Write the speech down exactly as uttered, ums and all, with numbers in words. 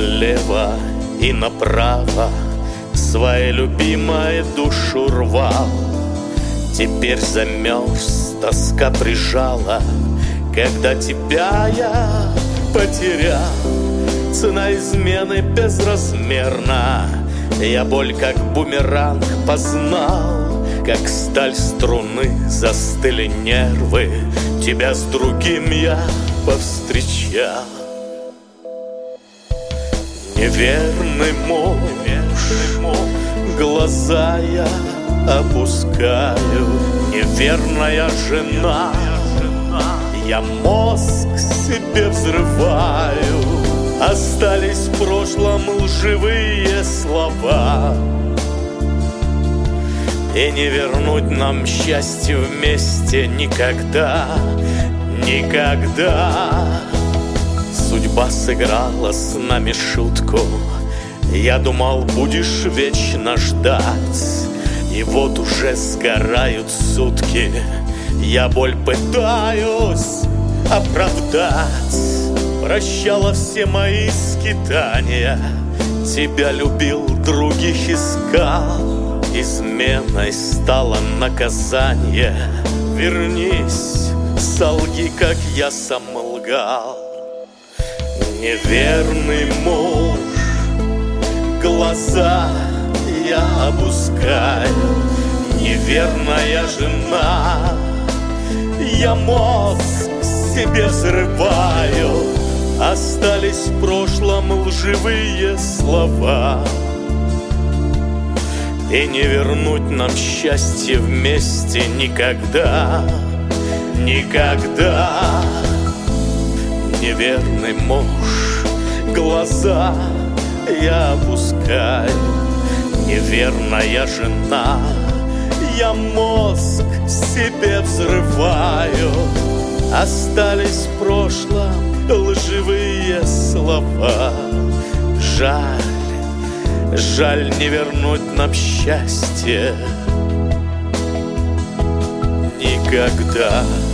налево и направо своей любимой душу рвал. Теперь замерз, тоска прижала, когда тебя я потерял. Цена измены безразмерна, я боль как бумеранг познал, как сталь струны застыли нервы, тебя с другим я повстречал. Неверный муж, глаза я опускаю, неверная жена, я мозг себе взрываю. Остались в прошлом лживые слова, и не вернуть нам счастье вместе никогда, никогда. Судьба сыграла с нами шутку, я думал, будешь вечно ждать, и вот уже сгорают сутки, я боль пытаюсь оправдать. Прощала все мои скитания, тебя любил, других искал, изменой стало наказание. Вернись, солги, как я сам лгал. Неверный муж, глаза я опускаю, неверная жена, я мозг себе взрываю. Остались в прошлом лживые слова, и не вернуть нам счастье вместе никогда, никогда. Неверный муж, глаза я опускаю, неверная жена, я мозг себе взрываю. Остались в прошлом лживые слова. Жаль, жаль не вернуть нам счастье никогда.